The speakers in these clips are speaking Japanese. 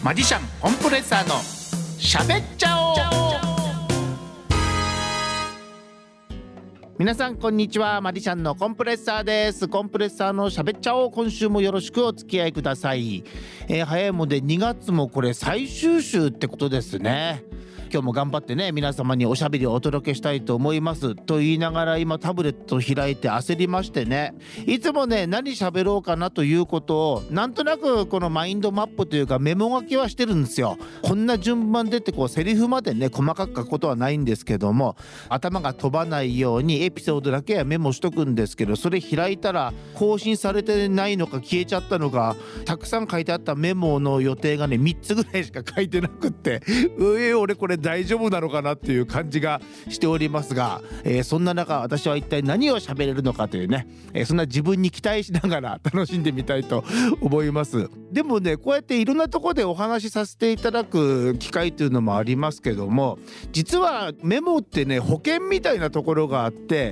マジシャンコンプレッサーのしゃべっちゃおう。皆さんこんにちは。マジシャンのコンプレッサーです。コンプレッサーのしゃべっちゃおう。今週もよろしくお付き合いください。早いもんで2月もこれ最終週ってことですね。今日も頑張ってね、皆様におしゃべりをお届けしたいと思いますと言いながら、今タブレットを開いて焦りましてね、いつもね何喋ろうかなということをなんとなくこのマインドマップというかメモ書きはしてるんですよ。こんな順番でってこうセリフまでね細かく書くことはないんですけども、頭が飛ばないようにエピソードだけはメモしとくんですけど、それ開いたら更新されてないのか消えちゃったのか、たくさん書いてあったメモの予定がね3つぐらいしか書いてなくって、俺これ大丈夫なのかなっていう感じがしておりますが、そんな中私は一体何を喋れるのかというね、そんな自分に期待しながら楽しんでみたいと思います。でもね、こうやっていろんなところでお話しさせていただく機会というのもありますけども、実はメモってね保険みたいなところがあって、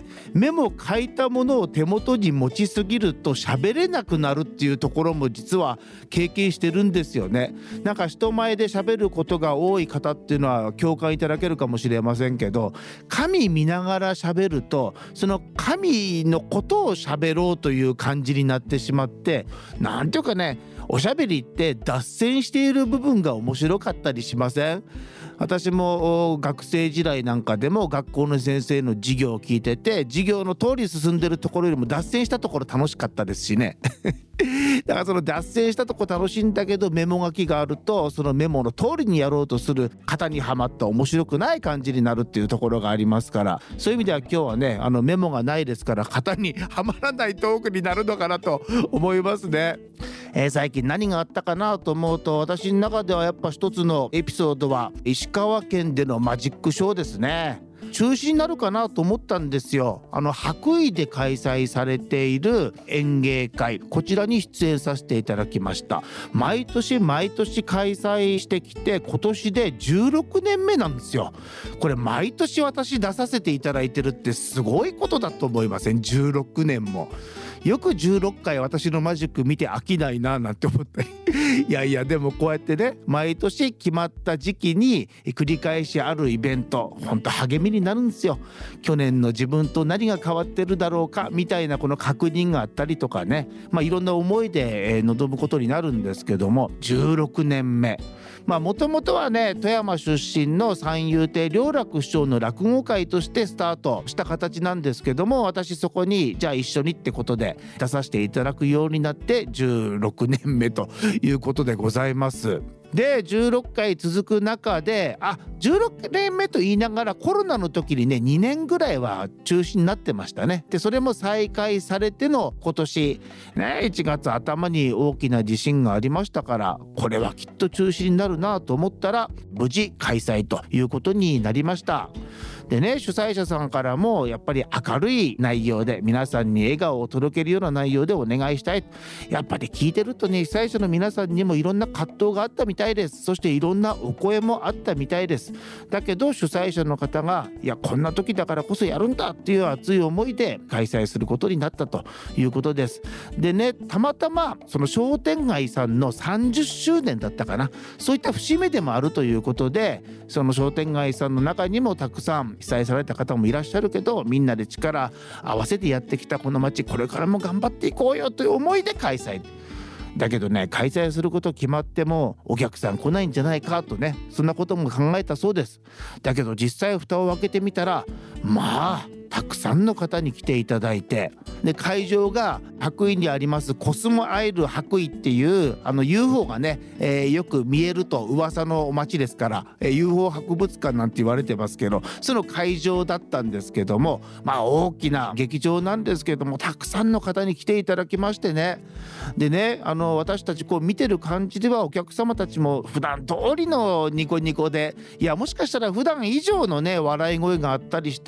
メモ書いたものを手元に持ちすぎると喋れなくなるっていうところも実は経験してるんですよね。なんか人前で喋ることが多い方っていうのは共感いただけるかもしれませんけど、紙見ながら喋るとその紙のことを喋ろうという感じになってしまって、なんていうかね、おしゃべりって脱線している部分が面白かったりしません？私も学生時代なんかでも学校の先生の授業を聞いてて、授業の通り進んでるところよりも脱線したところ楽しかったですしねだからその脱線したとこ楽しいんだけど、メモ書きがあるとそのメモの通りにやろうとする型にはまった面白くない感じになるっていうところがありますから、そういう意味では今日はねメモがないですから型にはまらないトークになるのかなと思いますね。最近何があったかなと思うと、私の中ではやっぱ一つのエピソードは石川県でのマジックショーですね。中止になるかなと思ったんですよ。白衣で開催されている演芸会、こちらに出演させていただきました。毎年開催してきて今年で16年目なんですよ。これ毎年私出させていただいてるってすごいことだと思いません？16年も。よく16回私のマジック見て飽きないななんて思ったりいやでもこうやってね毎年決まった時期に繰り返しあるイベント、本当励みになるんですよ。去年の自分と何が変わってるだろうかみたいなこの確認があったりとかね、いろんな思いで臨むことになるんですけども、16年目、もともとはね富山出身の三遊亭良楽師匠の落語会としてスタートした形なんですけども、私そこにじゃあ一緒にってことで出させていただくようになって16年目ということでございます。で16回続く中で16年目と言いながらコロナの時にね2年ぐらいは中止になってましたね。でそれも再開されての今年ね1月頭に大きな地震がありましたから、これはきっと中止になるなと思ったら無事開催ということになりました。でね、主催者さんからもやっぱり明るい内容で皆さんに笑顔を届けるような内容でお願いしたい。やっぱり聞いてるとね、主催者の皆さんにもいろんな葛藤があったみたいです。そしていろんなお声もあったみたいです。だけど主催者の方がこんな時だからこそやるんだっていう熱い思いで開催することになったということです。でね、たまたまその商店街さんの30周年だったかな、そういった節目でもあるということで、その商店街さんの中にもたくさん被災された方もいらっしゃるけど、みんなで力合わせてやってきたこの街、これからも頑張っていこうよという思いで開催だけどね、開催すること決まってもお客さん来ないんじゃないかとね、そんなことも考えたそうです。だけど実際蓋を開けてみたらたくさんの方に来ていただいて、で会場が白衣にありますコスモアイル白衣っていうUFO がね、よく見えると噂の街ですから、UFO 博物館なんて言われてますけど、その会場だったんですけども、大きな劇場なんですけども、たくさんの方に来ていただきましてね。でね、私たちこう見てる感じではお客様たちも普段通りのニコニコで、もしかしたら普段以上のね笑い声があったりして、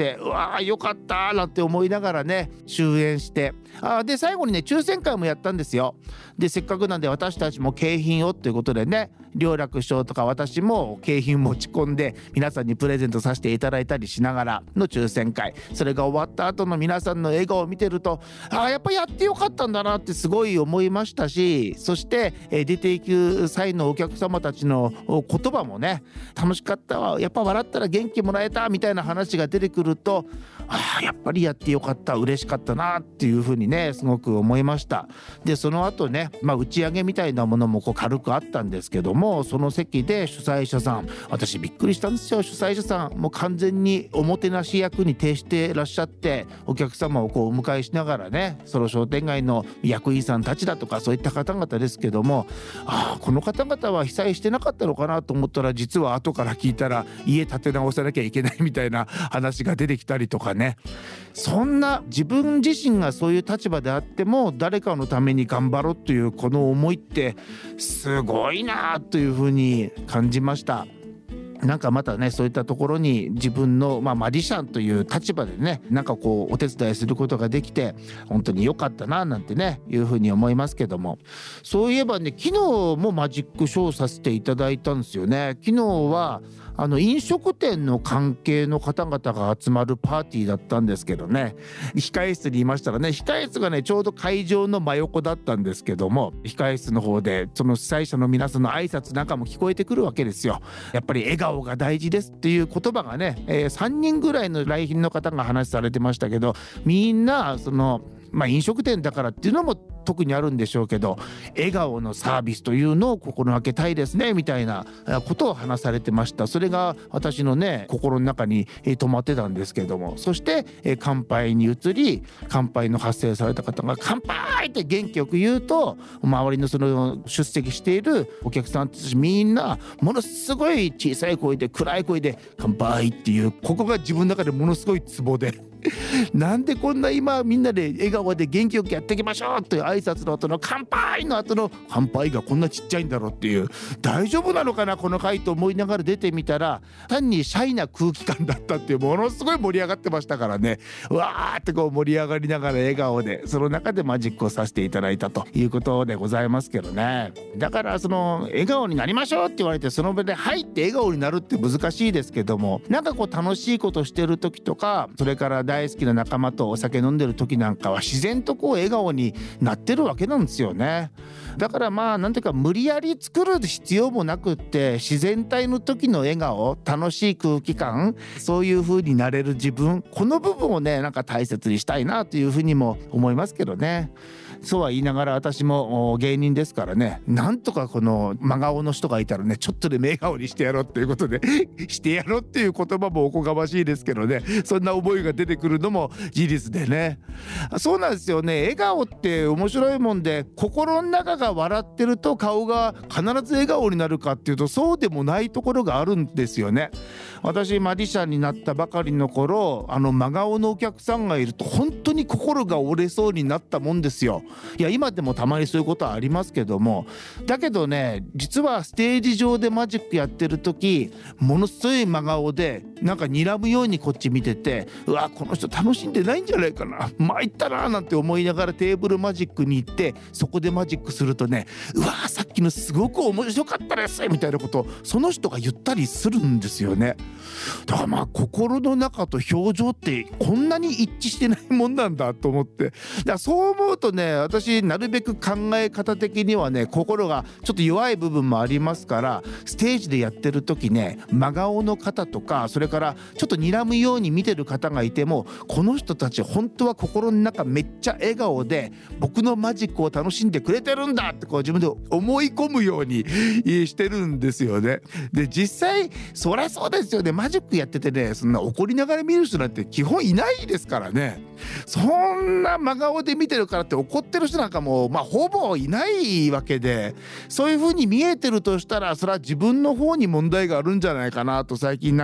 て、うわーよかったなんて思いながらね終演して、で最後にね抽選会もやったんですよ。でせっかくなんで私たちも景品をということでね、良楽師匠とか私も景品持ち込んで皆さんにプレゼントさせていただいたりしながらの抽選会、それが終わった後の皆さんの笑顔を見てると、やっぱやってよかったんだなってすごい思いましたし、そして、出ていく際のお客様たちの言葉もね、楽しかったわ、やっぱ笑ったら元気もらえたみたいな話が出てくると、やっぱりやってよかった、嬉しかったなっていうふうにねすごく思いました。でその後ね、打ち上げみたいなものも軽くあったんですけども、その席で主催者さん、私びっくりしたんですよ。主催者さんもう完全におもてなし役に徹してらっしゃって、お客様をお迎えしながらね、その商店街の役員さんたちだとかそういった方々ですけども、この方々は被災してなかったのかなと思ったら、実は後から聞いたら家建て直さなきゃいけないみたいな話が出てきたりとかね、そんな自分自身がそういう立場であっても誰かのために頑張ろうというこの思いってすごいなというふうに感じました。なんかまたねそういったところに自分の、マジシャンという立場でねお手伝いすることができて本当に良かったななんてねいうふうに思いますけども、そういえばね昨日もマジックショーさせていただいたんですよね。昨日は飲食店の関係の方々が集まるパーティーだったんですけどね、控室にいましたらね、控室がねちょうど会場の真横だったんですけども、控室の方でその主催者の皆さんの挨拶なんかも聞こえてくるわけですよ。やっぱり笑顔が大事ですっていう言葉がね、3人ぐらいの来賓の方が話されてましたけど、みんな飲食店だからっていうのも特にあるんでしょうけど、笑顔のサービスというのを心がけたいですねみたいなことを話されてました。それが私のね心の中に止まってたんですけども、そして乾杯に移り、乾杯の発声された方が乾杯って元気よく言うと、周りのその出席しているお客さんたちみんなものすごい小さい声で暗い声で乾杯っていう、ここが自分の中でものすごいツボでなんでこんな今みんなで笑顔で元気よくやっていきましょうという挨拶の後の乾杯の後の乾杯がこんなちっちゃいんだろうっていう、大丈夫なのかなこの回と思いながら出てみたら、単にシャイな空気感だったっていう、ものすごい盛り上がってましたからね、わーって盛り上がりながら笑顔で、その中でマジックをさせていただいたということでございますけどね。だから笑顔になりましょうって言われてその場ではいって笑顔になるって難しいですけども、楽しいことしてる時とか、それから大好きな仲間とお酒飲んでる時なんかは自然と笑顔になってるわけなんですよね。だからなんていうか無理やり作る必要もなくって、自然体の時の笑顔、楽しい空気感、そういう風になれる自分、この部分をね大切にしたいなというふうにも思いますけどね。そうは言いながら私も芸人ですからね、なんとかこの真顔の人がいたらねちょっとで笑顔にしてやろうっていうことでしてやろうっていう言葉もおこがましいですけどね、そんな思いが出てくるのも事実でね。そうなんですよね。笑顔って面白いもんで、心の中が笑ってると顔が必ず笑顔になるかっていうとそうでもないところがあるんですよね。私マジシャンになったばかりの頃、真顔のお客さんがいると本当に心が折れそうになったもんですよ。いや今でもたまにそういうことはありますけども、だけどね実はステージ上でマジックやってる時、ものすごい真顔で睨むようにこっち見てて、うわこの人楽しんでないんじゃないかな、参ったななんて思いながらテーブルマジックに行って、そこでマジックするとね、うわさっきのすごく面白かったですみたいなことをその人が言ったりするんですよね。だから心の中と表情ってこんなに一致してないもんなんだと思って、だからそう思うとね、私なるべく考え方的にはね心がちょっと弱い部分もありますから、ステージでやってる時ね真顔の方とか、それからちょっと睨むように見てる方がいても、この人たち本当は心の中めっちゃ笑顔で僕のマジックを楽しんでくれてるんだって自分で思い込むようにしてるんですよね。で実際そりゃそうですよね。マジックやっててね、そんな怒りながら見る人なんて基本いないですからね。そんな真顔で見てるからって怒ってる人なんかもほぼいないわけで、そういう風に見えてるとしたらそれは自分の方に問題があるんじゃないかなと最近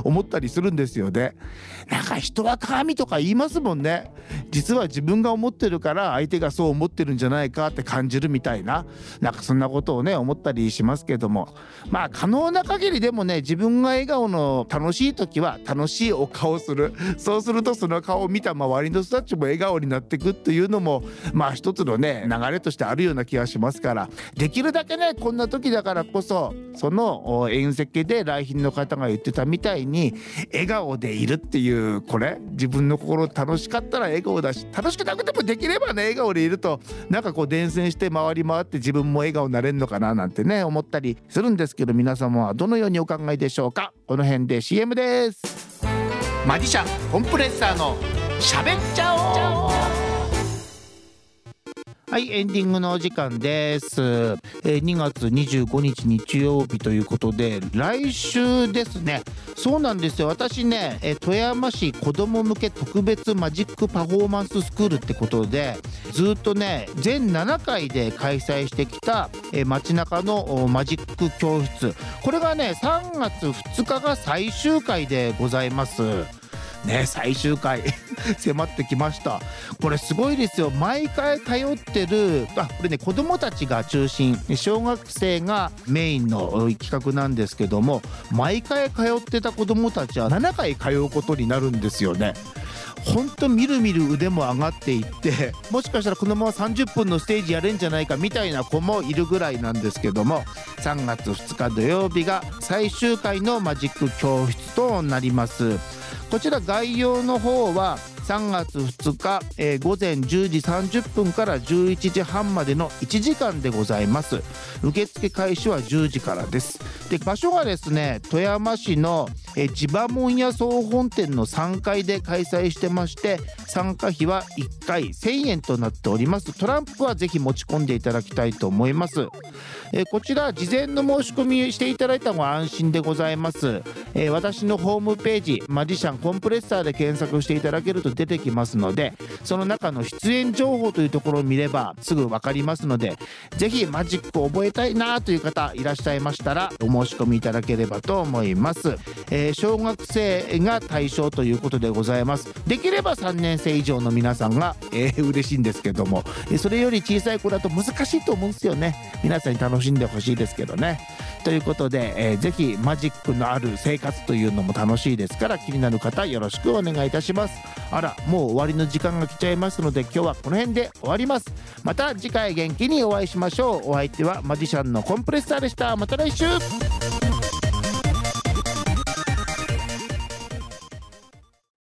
思ったりするんですよね。なんか人は鏡とか言いますもんね。実は自分が思ってるから相手がそう思ってるんじゃないかって感じるみたいな、なんかそんなことをね思ったりしますけども、まあ可能な限りでもね、自分が笑顔の楽しい時は楽しいお顔をする。そうするとその顔を見た周りの人たちも笑顔になっていくっていうのもまあ一つのね流れとしてあるような気がしますから、できるだけねこんな時だからこそ、その宴席で来賓の方が言ってたみたいに笑顔でいるっていう、これ自分の心楽しかったら笑顔だし、楽しくなくてもできればね笑顔でいるとなんかこう伝染して回り回って自分も笑顔になれるのかななんてね思ったりするんですけど、皆様はどのようにお考えでしょうか。この辺で CM です。マジシャンコンプレッサーの喋っちゃおう。はい、エンディングのお時間です。2月25日日曜日ということで、来週ですね。そうなんですよ。私ね、富山市子ども向け特別マジックパフォーマンススクールってことで、ずっとね全7回で開催してきた街中のマジック教室、これがね3月2日が最終回でございますね。最終回迫ってきました。これすごいですよ。毎回通ってるこれね子どもたちが中心、小学生がメインの企画なんですけども、毎回通ってた子どもたちは7回通うことになるんですよね。ほんとみるみる腕も上がっていって、もしかしたらこのまま30分のステージやれんじゃないかみたいな子もいるぐらいなんですけども、3月2日土曜日が最終回のマジック教室となります。こちら概要の方は3月2日、午前10時30分から11時半までの1時間でございます。受付開始は10時からです。で場所がですね富山市の地場門屋総本店の3階で開催してまして、参加費は1回1000円となっております。トランプはぜひ持ち込んでいただきたいと思います。こちら事前の申し込みしていただいた方が安心でございます。私のホームページマジシャンコンプレッサーで検索していただけると出てきますので、その中の出演情報というところを見ればすぐ分かりますので、ぜひマジックを覚えたいなという方いらっしゃいましたらお申し込みいただければと思います。小学生が対象ということでございます。できれば3年生以上の皆さんが、嬉しいんですけども、それより小さい子だと難しいと思うんですよね。皆さんに楽しんでほしいですけどね。ということで、ぜひマジックのある生活というのも楽しいですから、気になる方よろしくお願いいたします。あら、もう終わりの時間が来ちゃいますので、今日はこの辺で終わります。また次回元気にお会いしましょう。お相手はマジシャンのコンプレッサーでした。また来週。